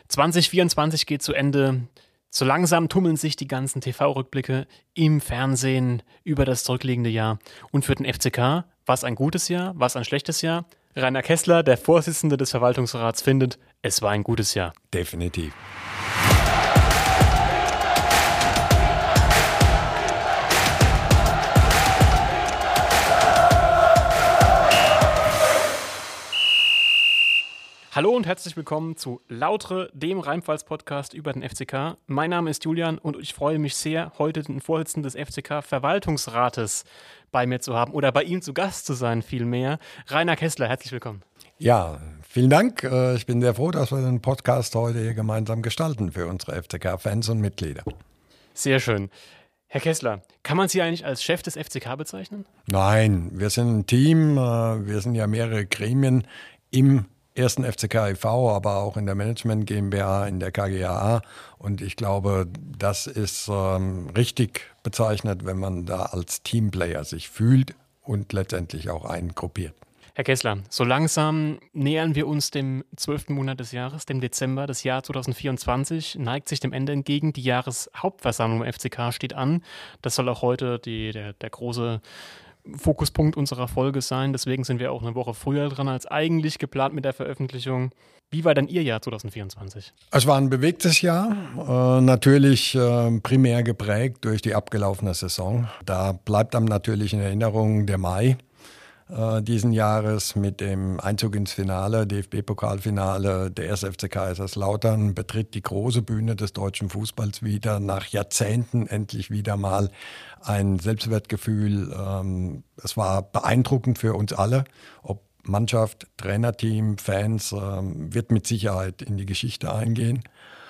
2024 geht zu Ende. So langsam tummeln sich die ganzen TV-Rückblicke im Fernsehen über das zurückliegende Jahr. Und für den FCK war es ein gutes Jahr, war es ein schlechtes Jahr? Rainer Kessler, der Vorsitzende des Verwaltungsrats, findet, es war ein gutes Jahr. Definitiv. Hallo und herzlich willkommen zu Lautre, dem Rheinpfalz-Podcast über den FCK. Mein Name ist Julian und ich freue mich sehr, heute den Vorsitzenden des FCK-Verwaltungsrates bei mir zu haben oder bei ihm zu Gast zu sein vielmehr. Rainer Kessler, herzlich willkommen. Ja, vielen Dank. Ich bin sehr froh, dass wir den Podcast heute hier gemeinsam gestalten für unsere FCK-Fans und Mitglieder. Sehr schön. Herr Kessler, kann man Sie eigentlich als Chef des FCK bezeichnen? Nein, wir sind ein Team. Wir sind ja mehrere Gremien im ersten FCK e.V., aber auch in der Management GmbH, in der KGaA. Und ich glaube, das ist richtig bezeichnet, wenn man da als Teamplayer sich fühlt und letztendlich auch eingruppiert. Herr Kessler, so langsam nähern wir uns dem 12. Monat des Jahres, dem Dezember. Das Jahr 2024 neigt sich dem Ende entgegen. Die Jahreshauptversammlung im FCK steht an. Das soll auch heute der große Fokuspunkt unserer Folge sein. Deswegen sind wir auch eine Woche früher dran als eigentlich geplant mit der Veröffentlichung. Wie war denn Ihr Jahr 2024? Es war ein bewegtes Jahr, natürlich primär geprägt durch die abgelaufene Saison. Da bleibt einem natürlich in Erinnerung der Mai diesen Jahres mit dem Einzug ins Finale, DFB-Pokalfinale. Der 1. FC Kaiserslautern betritt die große Bühne des deutschen Fußballs wieder. Nach Jahrzehnten endlich wieder mal ein Selbstwertgefühl. Es war beeindruckend für uns alle, ob Mannschaft, Trainerteam, Fans, wird mit Sicherheit in die Geschichte eingehen.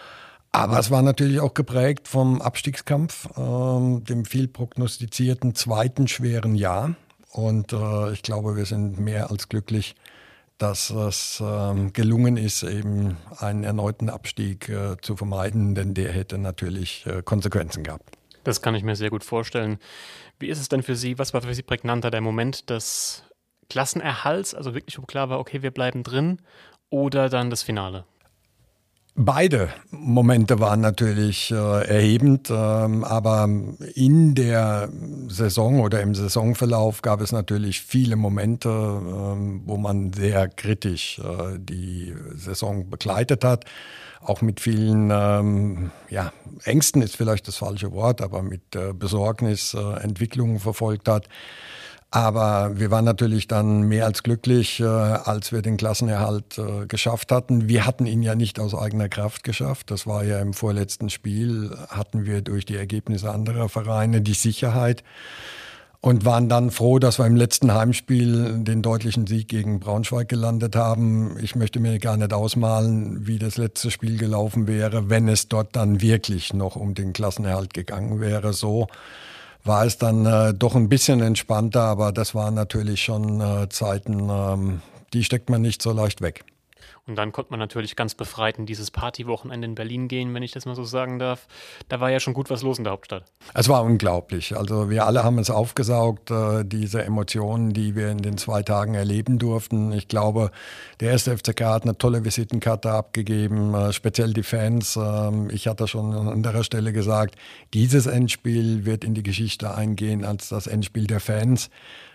Aber es war natürlich auch geprägt vom Abstiegskampf, dem viel prognostizierten zweiten schweren Jahr. Und ich glaube, wir sind mehr als glücklich, dass es gelungen ist, eben einen erneuten Abstieg zu vermeiden, denn der hätte natürlich Konsequenzen gehabt. Das kann ich mir sehr gut vorstellen. Wie ist es denn für Sie, was war für Sie prägnanter, der Moment des Klassenerhalts, also wirklich, wo klar war, okay, wir bleiben drin, oder dann das Finale? Beide Momente waren natürlich erhebend, aber in der Saison oder im Saisonverlauf gab es natürlich viele Momente, wo man sehr kritisch die Saison begleitet hat. Auch mit vielen Ängsten ist vielleicht das falsche Wort, aber mit Besorgnis Entwicklungen verfolgt hat. Aber wir waren natürlich dann mehr als glücklich, als wir den Klassenerhalt geschafft hatten. Wir hatten ihn ja nicht aus eigener Kraft geschafft. Das war ja im vorletzten Spiel, hatten wir durch die Ergebnisse anderer Vereine die Sicherheit und waren dann froh, dass wir im letzten Heimspiel den deutlichen Sieg gegen Braunschweig gelandet haben. Ich möchte mir gar nicht ausmalen, wie das letzte Spiel gelaufen wäre, wenn es dort dann wirklich noch um den Klassenerhalt gegangen wäre. So war es dann doch ein bisschen entspannter, aber das waren natürlich schon Zeiten, die steckt man nicht so leicht weg. Und dann konnte man natürlich ganz befreit in dieses Partywochenende in Berlin gehen, wenn ich das mal so sagen darf. Da war ja schon gut was los in der Hauptstadt. Es war unglaublich. Also wir alle haben es aufgesaugt, diese Emotionen, die wir in den 2 Tagen erleben durften. Ich glaube, der 1. FCK hat eine tolle Visitenkarte abgegeben, speziell die Fans. Ich hatte schon an anderer Stelle gesagt, dieses Endspiel wird in die Geschichte eingehen als das Endspiel der Fans.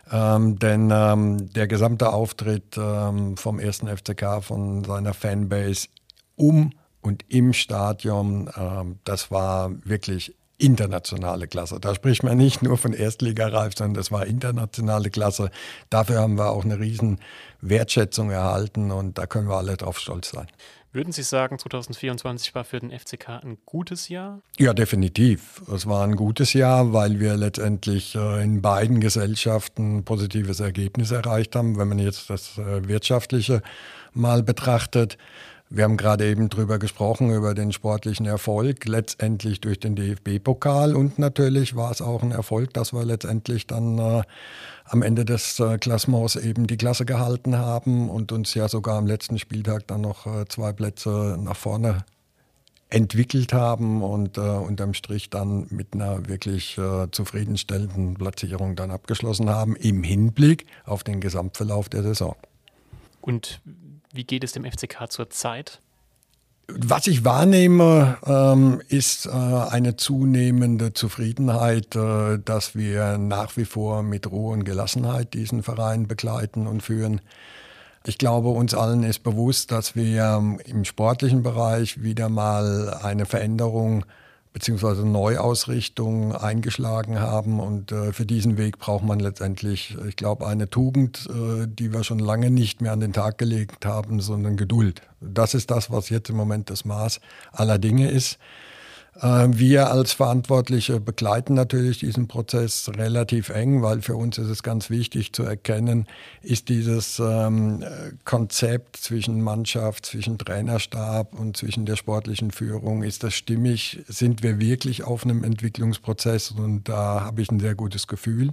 Denn der gesamte Auftritt vom 1. FCK, von seiner Fanbase um und im Stadion, das war wirklich internationale Klasse. Da spricht man nicht nur von Erstligareif, sondern das war internationale Klasse. Dafür haben wir auch eine riesen Wertschätzung erhalten und da können wir alle drauf stolz sein. Würden Sie sagen, 2024 war für den FCK ein gutes Jahr? Ja, definitiv. Es war ein gutes Jahr, weil wir letztendlich in beiden Gesellschaften ein positives Ergebnis erreicht haben. Wenn man jetzt das Wirtschaftliche mal betrachtet, wir haben gerade eben drüber gesprochen, über den sportlichen Erfolg, letztendlich durch den DFB-Pokal. Und natürlich war es auch ein Erfolg, dass wir letztendlich dann am Ende des Klassements eben die Klasse gehalten haben und uns ja sogar am letzten Spieltag dann noch 2 Plätze nach vorne entwickelt haben und unterm Strich dann mit einer wirklich zufriedenstellenden Platzierung dann abgeschlossen haben im Hinblick auf den Gesamtverlauf der Saison. Und wie geht es dem FCK zurzeit? Was ich wahrnehme, ist eine zunehmende Zufriedenheit, dass wir nach wie vor mit Ruhe und Gelassenheit diesen Verein begleiten und führen. Ich glaube, uns allen ist bewusst, dass wir im sportlichen Bereich wieder mal eine Veränderung bzw. Neuausrichtung eingeschlagen haben. Und für diesen Weg braucht man letztendlich, ich glaube, eine Tugend, die wir schon lange nicht mehr an den Tag gelegt haben, sondern Geduld. Das ist das, was jetzt im Moment das Maß aller Dinge ist. Wir als Verantwortliche begleiten natürlich diesen Prozess relativ eng, weil für uns ist es ganz wichtig zu erkennen, ist dieses Konzept zwischen Mannschaft, zwischen Trainerstab und zwischen der sportlichen Führung, ist das stimmig? Sind wir wirklich auf einem Entwicklungsprozess? Und da habe ich ein sehr gutes Gefühl.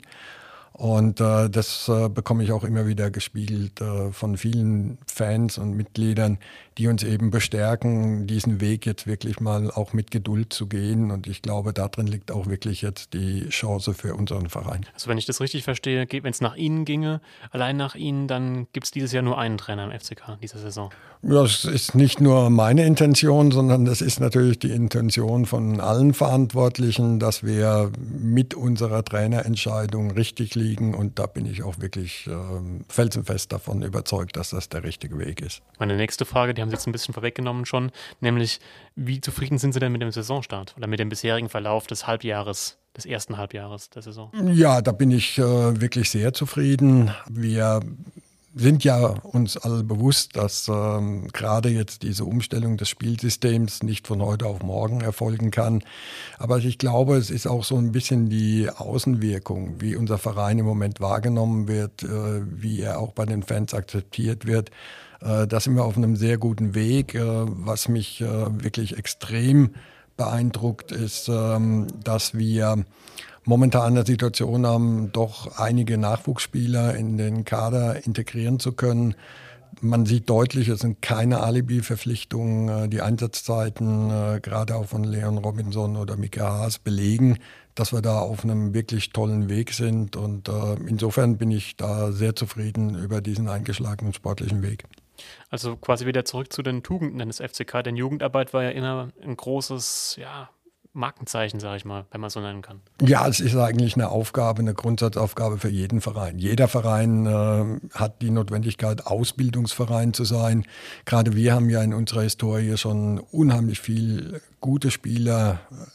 Und das bekomme ich auch immer wieder gespiegelt von vielen Fans und Mitgliedern, die uns eben bestärken, diesen Weg jetzt wirklich mal auch mit Geduld zu gehen. Und ich glaube, darin liegt auch wirklich jetzt die Chance für unseren Verein. Also wenn ich das richtig verstehe, wenn es nach Ihnen ginge, allein nach Ihnen, dann gibt es dieses Jahr nur einen Trainer im FCK dieser Saison. Das ist nicht nur meine Intention, sondern das ist natürlich die Intention von allen Verantwortlichen, dass wir mit unserer Trainerentscheidung richtig liegen. Und da bin ich auch wirklich felsenfest davon überzeugt, dass das der richtige Weg ist. Meine nächste Frage, die haben Sie jetzt ein bisschen vorweggenommen schon, nämlich wie zufrieden sind Sie denn mit dem Saisonstart oder mit dem bisherigen Verlauf des Halbjahres, des ersten Halbjahres der Saison? Ja, da bin ich wirklich sehr zufrieden. Wir sind ja uns alle bewusst, dass gerade jetzt diese Umstellung des Spielsystems nicht von heute auf morgen erfolgen kann. Aber ich glaube, es ist auch so ein bisschen die Außenwirkung, wie unser Verein im Moment wahrgenommen wird, wie er auch bei den Fans akzeptiert wird. Da sind wir auf einem sehr guten Weg. Was mich wirklich extrem beeindruckt, ist, dass wir momentan eine Situation haben, doch einige Nachwuchsspieler in den Kader integrieren zu können. Man sieht deutlich, es sind keine Alibi-Verpflichtungen. Die Einsatzzeiten, gerade auch von Leon Robinson oder Mika Haas, belegen, dass wir da auf einem wirklich tollen Weg sind. Und insofern bin ich da sehr zufrieden über diesen eingeschlagenen sportlichen Weg. Also quasi wieder zurück zu den Tugenden des FCK, denn Jugendarbeit war ja immer ein großes, Markenzeichen, sage ich mal, wenn man so nennen kann. Ja, es ist eigentlich eine Aufgabe, eine Grundsatzaufgabe für jeden Verein. Jeder Verein hat die Notwendigkeit, Ausbildungsverein zu sein. Gerade wir haben ja in unserer Historie schon unheimlich viel gute Spieler,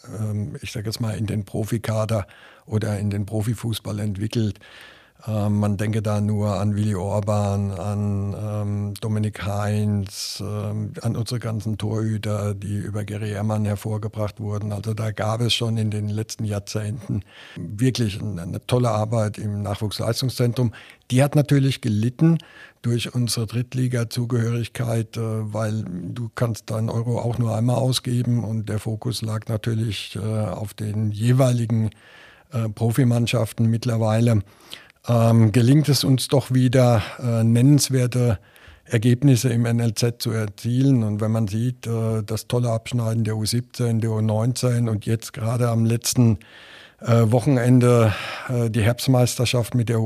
ich sage jetzt mal, in den Profikader oder in den Profifußball entwickelt. Man denke da nur an Willi Orban, an Dominik Heinz, an unsere ganzen Torhüter, die über Gary Ehrmann hervorgebracht wurden. Also da gab es schon in den letzten Jahrzehnten wirklich eine tolle Arbeit im Nachwuchsleistungszentrum. Die hat natürlich gelitten durch unsere Drittliga-Zugehörigkeit, weil du kannst deinen Euro auch nur einmal ausgeben und der Fokus lag natürlich auf den jeweiligen Profimannschaften mittlerweile. Gelingt es uns doch wieder, nennenswerte Ergebnisse im NLZ zu erzielen. Und wenn man sieht, das tolle Abschneiden der U17, der U19 und jetzt gerade am letzten Wochenende die Herbstmeisterschaft mit der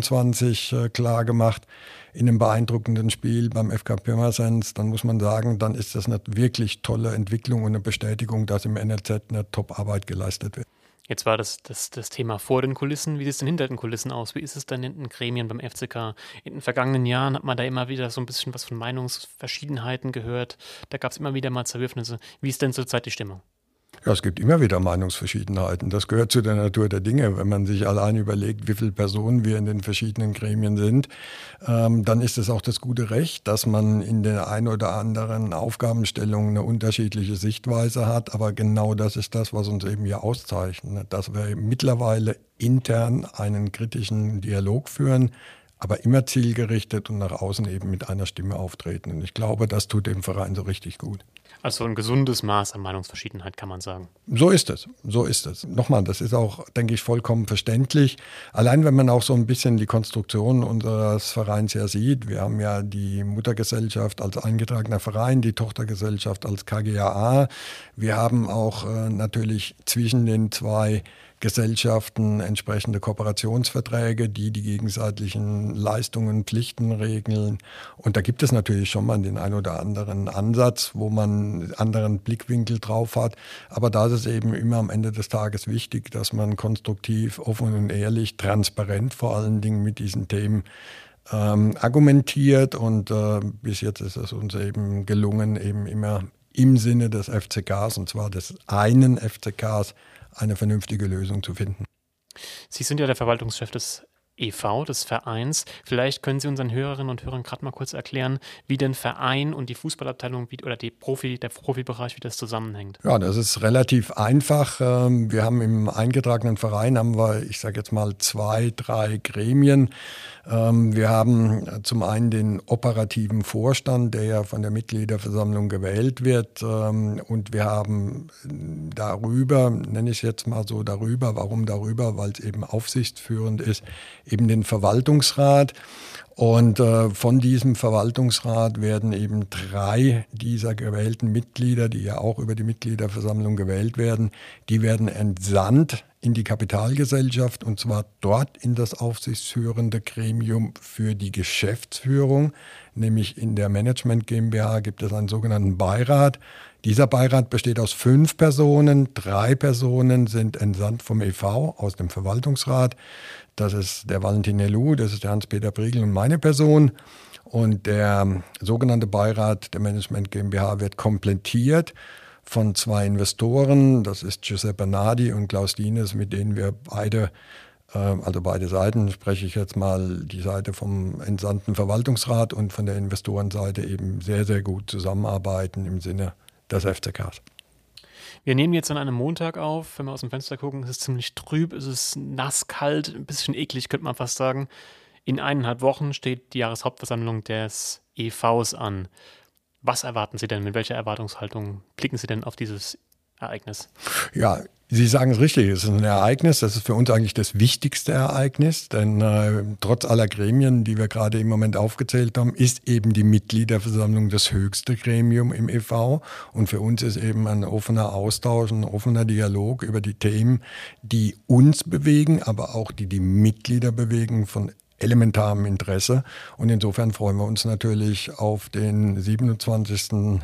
U21 klar gemacht, in einem beeindruckenden Spiel beim FK Pirmasens, dann muss man sagen, dann ist das eine wirklich tolle Entwicklung und eine Bestätigung, dass im NLZ eine Top-Arbeit geleistet wird. Jetzt war das Thema vor den Kulissen. Wie sieht es denn hinter den Kulissen aus? Wie ist es denn in den Gremien beim FCK? In den vergangenen Jahren hat man da immer wieder so ein bisschen was von Meinungsverschiedenheiten gehört. Da gab es immer wieder mal Zerwürfnisse. Wie ist denn zurzeit die Stimmung? Ja, es gibt immer wieder Meinungsverschiedenheiten. Das gehört zu der Natur der Dinge. Wenn man sich allein überlegt, wie viele Personen wir in den verschiedenen Gremien sind, dann ist es auch das gute Recht, dass man in der ein oder anderen Aufgabenstellung eine unterschiedliche Sichtweise hat. Aber genau das ist das, was uns eben hier auszeichnet, dass wir mittlerweile intern einen kritischen Dialog führen, aber immer zielgerichtet und nach außen eben mit einer Stimme auftreten. Und ich glaube, das tut dem Verein so richtig gut. Also ein gesundes Maß an Meinungsverschiedenheit, kann man sagen. So ist es, so ist es. Nochmal, das ist auch, denke ich, vollkommen verständlich. Allein wenn man auch so ein bisschen die Konstruktion unseres Vereins ja sieht. Wir haben ja die Muttergesellschaft als eingetragener Verein, die Tochtergesellschaft als KGaA. Wir haben auch natürlich zwischen den zwei Gesellschaften entsprechende Kooperationsverträge, die gegenseitigen Leistungen, Pflichten regeln. Und da gibt es natürlich schon mal den ein oder anderen Ansatz, wo man einen anderen Blickwinkel drauf hat. Aber da ist es eben immer am Ende des Tages wichtig, dass man konstruktiv, offen und ehrlich, transparent vor allen Dingen mit diesen Themen argumentiert. Und bis jetzt ist es uns eben gelungen, eben immer im Sinne des FCKs, und zwar des einen FCKs, eine vernünftige Lösung zu finden. Sie sind ja der Verwaltungschef des e.V., des Vereins. Vielleicht können Sie unseren Hörerinnen und Hörern gerade mal kurz erklären, wie den Verein und die Fußballabteilung oder der Profibereich, wie das zusammenhängt. Ja, das ist relativ einfach. Wir haben im eingetragenen Verein, ich sage jetzt mal 2, 3 Gremien. Wir haben zum einen den operativen Vorstand, der ja von der Mitgliederversammlung gewählt wird. Und wir haben darüber, nenne ich es jetzt mal so darüber, warum darüber? Weil es eben aufsichtsführend ist, eben den Verwaltungsrat. Und von diesem Verwaltungsrat werden eben 3 dieser gewählten Mitglieder, die ja auch über die Mitgliederversammlung gewählt werden, die werden entsandt in die Kapitalgesellschaft, und zwar dort in das aufsichtsführende Gremium für die Geschäftsführung, nämlich in der Management GmbH gibt es einen sogenannten Beirat. Dieser Beirat besteht aus 5 Personen, 3 Personen sind entsandt vom e.V. aus dem Verwaltungsrat. Das ist der Valentin Helou, das ist der Hans-Peter Briegel und meine Person. Und der sogenannte Beirat der Management GmbH wird komplettiert von 2 Investoren. Das ist Giuseppe Nardi und Klaus Dienes, mit denen wir beide Seiten, spreche ich jetzt mal die Seite vom entsandten Verwaltungsrat und von der Investorenseite eben sehr, sehr gut zusammenarbeiten im Sinne des FCKs. Wir nehmen jetzt an einem Montag auf. Wenn wir aus dem Fenster gucken, ist es ziemlich trüb, es ist nass, kalt, ein bisschen eklig, könnte man fast sagen. In 1,5 Wochen steht die Jahreshauptversammlung des e.V.s an. Was erwarten Sie denn? Mit welcher Erwartungshaltung blicken Sie denn auf dieses Ereignis? Ja, Sie sagen es richtig, es ist ein Ereignis, das ist für uns eigentlich das wichtigste Ereignis, denn trotz aller Gremien, die wir gerade im Moment aufgezählt haben, ist eben die Mitgliederversammlung das höchste Gremium im e.V. Und für uns ist eben ein offener Austausch, ein offener Dialog über die Themen, die uns bewegen, aber auch die Mitglieder bewegen, von elementarem Interesse. Und insofern freuen wir uns natürlich auf den 27.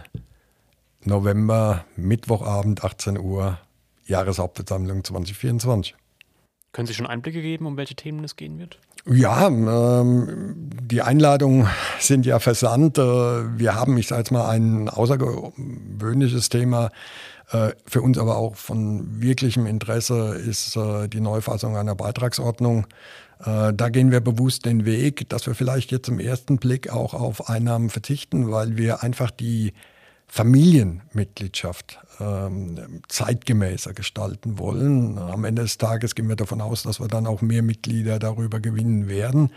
November, Mittwochabend, 18 Uhr, Jahreshauptversammlung 2024. Können Sie schon Einblicke geben, um welche Themen es gehen wird? Ja, die Einladungen sind ja versandt. Wir haben, ich sage jetzt mal, ein außergewöhnliches Thema. Für uns aber auch von wirklichem Interesse ist die Neufassung einer Beitragsordnung. Da gehen wir bewusst den Weg, dass wir vielleicht jetzt im ersten Blick auch auf Einnahmen verzichten, weil wir einfach die Familienmitgliedschaft zeitgemäßer gestalten wollen. Am Ende des Tages gehen wir davon aus, dass wir dann auch mehr Mitglieder darüber gewinnen werden.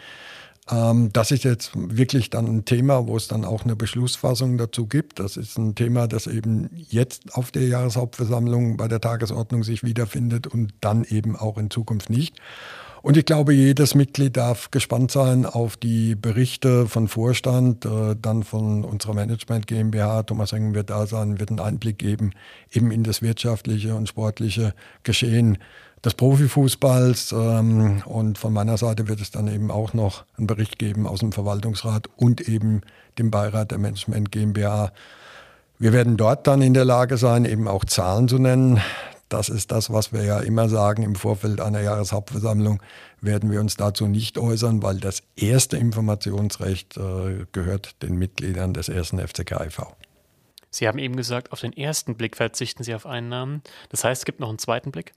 Das ist jetzt wirklich dann ein Thema, wo es dann auch eine Beschlussfassung dazu gibt. Das ist ein Thema, das eben jetzt auf der Jahreshauptversammlung bei der Tagesordnung sich wiederfindet und dann eben auch in Zukunft nicht. Und ich glaube, jedes Mitglied darf gespannt sein auf die Berichte von Vorstand, dann von unserer Management GmbH. Thomas Hengen wird da sein, wird einen Einblick geben eben in das wirtschaftliche und sportliche Geschehen des Profifußballs. Und von meiner Seite wird es dann eben auch noch einen Bericht geben aus dem Verwaltungsrat und eben dem Beirat der Management GmbH. Wir werden dort dann in der Lage sein, eben auch Zahlen zu nennen. Das ist das, was wir ja immer sagen, im Vorfeld einer Jahreshauptversammlung werden wir uns dazu nicht äußern, weil das erste Informationsrecht gehört den Mitgliedern des ersten FCK e.V. Sie haben eben gesagt, auf den ersten Blick verzichten Sie auf Einnahmen. Das heißt, es gibt noch einen zweiten Blick?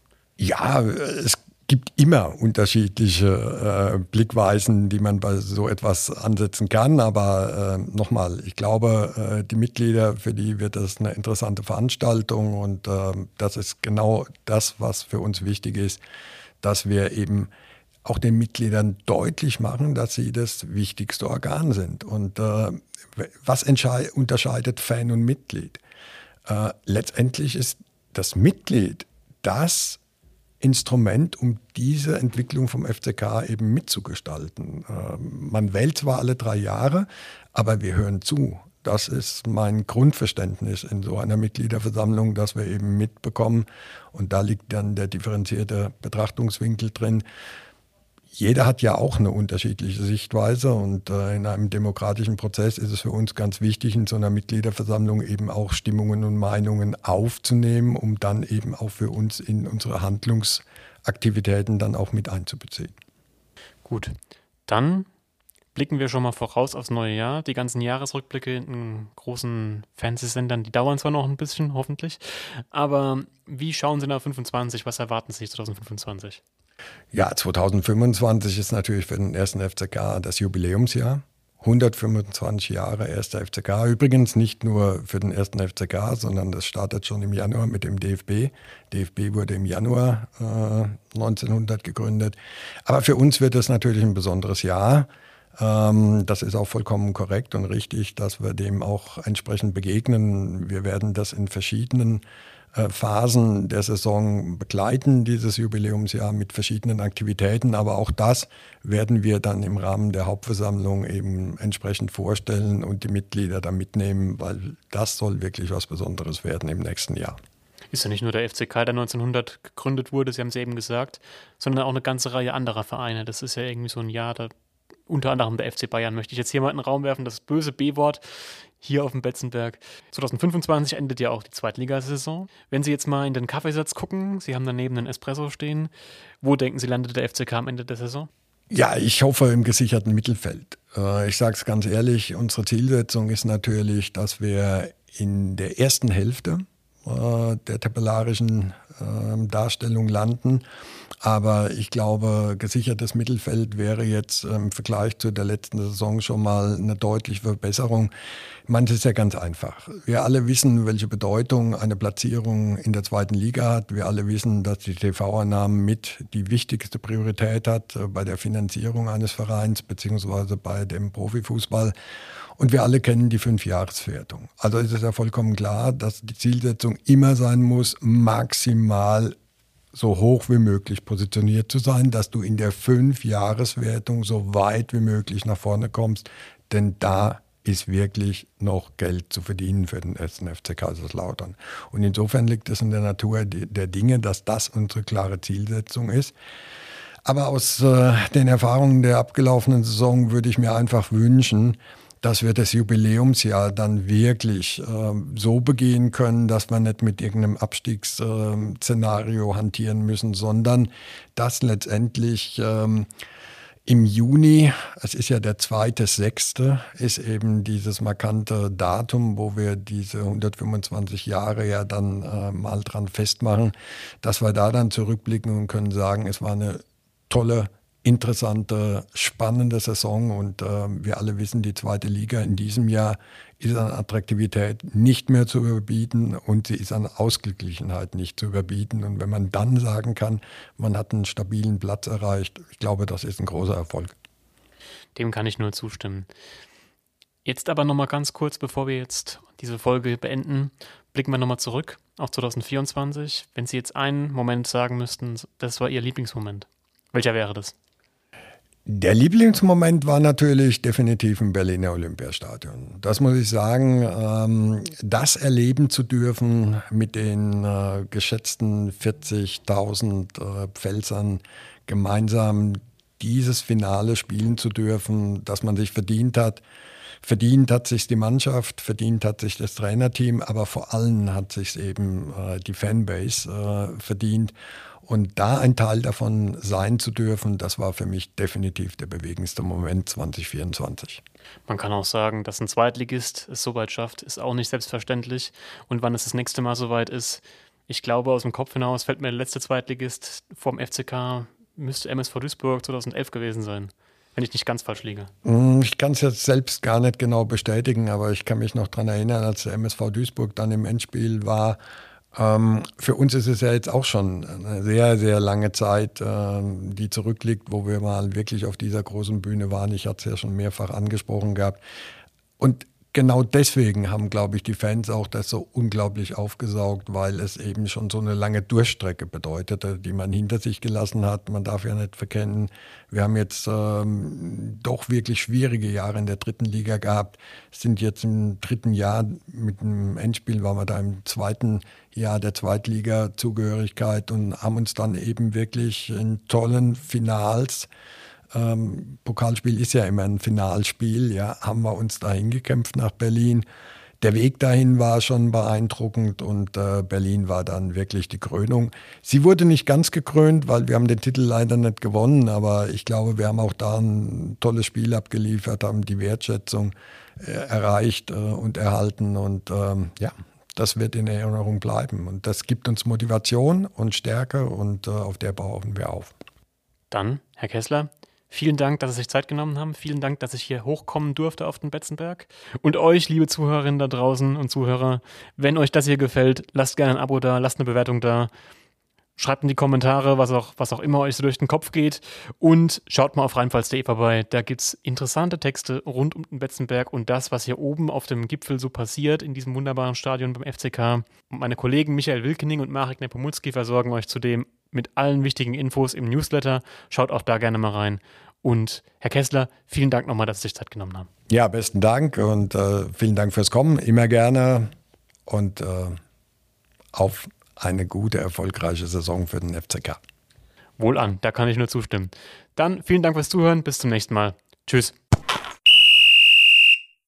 Ja, es gibt immer unterschiedliche Blickweisen, die man bei so etwas ansetzen kann. Aber nochmal, ich glaube, die Mitglieder, für die wird das eine interessante Veranstaltung. Und das ist genau das, was für uns wichtig ist, dass wir eben auch den Mitgliedern deutlich machen, dass sie das wichtigste Organ sind. Und was unterscheidet Fan und Mitglied? Letztendlich ist das Mitglied das Instrument, um diese Entwicklung vom FCK eben mitzugestalten. Man wählt zwar alle 3 Jahre, aber wir hören zu. Das ist mein Grundverständnis in so einer Mitgliederversammlung, dass wir eben mitbekommen, und da liegt dann der differenzierte Betrachtungswinkel drin. Jeder hat ja auch eine unterschiedliche Sichtweise und in einem demokratischen Prozess ist es für uns ganz wichtig, in so einer Mitgliederversammlung eben auch Stimmungen und Meinungen aufzunehmen, um dann eben auch für uns in unsere Handlungsaktivitäten dann auch mit einzubeziehen. Gut, dann blicken wir schon mal voraus aufs neue Jahr. Die ganzen Jahresrückblicke in großen Fernsehsendern, die dauern zwar noch ein bisschen, hoffentlich, aber wie schauen Sie nach 25? Was erwarten Sie 2025? Ja, 2025 ist natürlich für den ersten FCK das Jubiläumsjahr. 125 Jahre erster FCK. Übrigens nicht nur für den ersten FCK, sondern das startet schon im Januar mit dem DFB. DFB wurde im Januar 1900 gegründet. Aber für uns wird es natürlich ein besonderes Jahr. Das ist auch vollkommen korrekt und richtig, dass wir dem auch entsprechend begegnen. Wir werden das in verschiedenen Phasen der Saison begleiten, dieses Jubiläumsjahr mit verschiedenen Aktivitäten. Aber auch das werden wir dann im Rahmen der Hauptversammlung eben entsprechend vorstellen und die Mitglieder da mitnehmen, weil das soll wirklich was Besonderes werden im nächsten Jahr. Ist ja nicht nur der FCK, der 1900 gegründet wurde, Sie haben es eben gesagt, sondern auch eine ganze Reihe anderer Vereine. Das ist ja irgendwie so ein Jahr, da unter anderem der FC Bayern, möchte ich jetzt hier mal in den Raum werfen, das böse B-Wort hier auf dem Betzenberg. 2025 endet ja auch die Zweitligasaison. Wenn Sie jetzt mal in den Kaffeesatz gucken, Sie haben daneben einen Espresso stehen, wo denken Sie, landet der FCK am Ende der Saison? Ja, ich hoffe im gesicherten Mittelfeld. Ich sage es ganz ehrlich, unsere Zielsetzung ist natürlich, dass wir in der ersten Hälfte der tabellarischen Darstellung landen. Aber ich glaube, gesichertes Mittelfeld wäre jetzt im Vergleich zu der letzten Saison schon mal eine deutliche Verbesserung. Manches ist ja ganz einfach. Wir alle wissen, welche Bedeutung eine Platzierung in der zweiten Liga hat. Wir alle wissen, dass die TV-Einnahmen mit die wichtigste Priorität hat bei der Finanzierung eines Vereins beziehungsweise bei dem Profifußball. Und wir alle kennen die 5-Jahreswertung. Also ist es ja vollkommen klar, dass die Zielsetzung immer sein muss, maximal so hoch wie möglich positioniert zu sein, dass du in der 5-Jahreswertung so weit wie möglich nach vorne kommst. Denn da ist wirklich noch Geld zu verdienen für den ersten FC Kaiserslautern. Und insofern liegt es in der Natur der Dinge, dass das unsere klare Zielsetzung ist. Aber aus den Erfahrungen der abgelaufenen Saison würde ich mir einfach wünschen, dass wir das Jubiläumsjahr dann wirklich so begehen können, dass wir nicht mit irgendeinem Abstiegsszenario hantieren müssen, sondern dass letztendlich im Juni, es ist ja der 2.6., ist eben dieses markante Datum, wo wir diese 125 Jahre ja dann mal dran festmachen, dass wir da dann zurückblicken und können sagen, es war eine tolle, interessante, spannende Saison und wir alle wissen, die zweite Liga in diesem Jahr ist an Attraktivität nicht mehr zu überbieten und sie ist an Ausgeglichenheit nicht zu überbieten. Und wenn man dann sagen kann, man hat einen stabilen Platz erreicht, ich glaube, das ist ein großer Erfolg. Dem kann ich nur zustimmen. Jetzt aber nochmal ganz kurz, bevor wir jetzt diese Folge beenden, blicken wir nochmal zurück auf 2024. Wenn Sie jetzt einen Moment sagen müssten, das war Ihr Lieblingsmoment, welcher wäre das? Der Lieblingsmoment war natürlich definitiv im Berliner Olympiastadion. Das muss ich sagen, das erleben zu dürfen mit den geschätzten 40.000 Pfälzern gemeinsam dieses Finale spielen zu dürfen, das man sich verdient hat. Verdient hat sich die Mannschaft, verdient hat sich das Trainerteam, aber vor allem hat sich eben die Fanbase verdient. Und da ein Teil davon sein zu dürfen, das war für mich definitiv der bewegendste Moment 2024. Man kann auch sagen, dass ein Zweitligist es so weit schafft, ist auch nicht selbstverständlich. Und wann es das nächste Mal soweit ist, ich glaube, aus dem Kopf hinaus fällt mir der letzte Zweitligist vom FCK, müsste MSV Duisburg 2011 gewesen sein, wenn ich nicht ganz falsch liege. Ich kann es jetzt selbst gar nicht genau bestätigen, aber ich kann mich noch daran erinnern, als der MSV Duisburg dann im Endspiel war. Für uns ist es ja jetzt auch schon eine sehr, sehr lange Zeit, die zurückliegt, wo wir mal wirklich auf dieser großen Bühne waren. Ich hatte es ja schon mehrfach angesprochen gehabt. Und genau deswegen haben, glaube ich, die Fans auch das so unglaublich aufgesaugt, weil es eben schon so eine lange Durchstrecke bedeutete, die man hinter sich gelassen hat. Man darf ja nicht verkennen, wir haben jetzt doch wirklich schwierige Jahre in der dritten Liga gehabt, sind jetzt im dritten Jahr mit einem Endspiel, waren wir da im zweiten Jahr der Zweitliga-Zugehörigkeit und haben uns dann eben wirklich in tollen Finals, Pokalspiel ist ja immer ein Finalspiel, ja, haben wir uns dahin gekämpft nach Berlin. Der Weg dahin war schon beeindruckend und Berlin war dann wirklich die Krönung. Sie wurde nicht ganz gekrönt, weil wir haben den Titel leider nicht gewonnen, aber ich glaube, wir haben auch da ein tolles Spiel abgeliefert, haben die Wertschätzung erreicht und erhalten und ja, das wird in Erinnerung bleiben und das gibt uns Motivation und Stärke und auf der bauen wir auf. Dann, Herr Kessler, vielen Dank, dass Sie sich Zeit genommen haben. Vielen Dank, dass ich hier hochkommen durfte auf den Betzenberg. Und euch, liebe Zuhörerinnen da draußen und Zuhörer, wenn euch das hier gefällt, lasst gerne ein Abo da, lasst eine Bewertung da. Schreibt in die Kommentare, was auch immer euch so durch den Kopf geht. Und schaut mal auf rheinpfalz.de vorbei. Da gibt es interessante Texte rund um den Betzenberg und das, was hier oben auf dem Gipfel so passiert, in diesem wunderbaren Stadion beim FCK. Und meine Kollegen Michael Wilkening und Marek Nepomulski versorgen euch zudem mit allen wichtigen Infos im Newsletter. Schaut auch da gerne mal rein. Und Herr Kessler, vielen Dank nochmal, dass Sie sich Zeit genommen haben. Ja, besten Dank und vielen Dank fürs Kommen. Immer gerne und auf eine gute, erfolgreiche Saison für den FCK. Wohlan, da kann ich nur zustimmen. Dann vielen Dank fürs Zuhören. Bis zum nächsten Mal. Tschüss.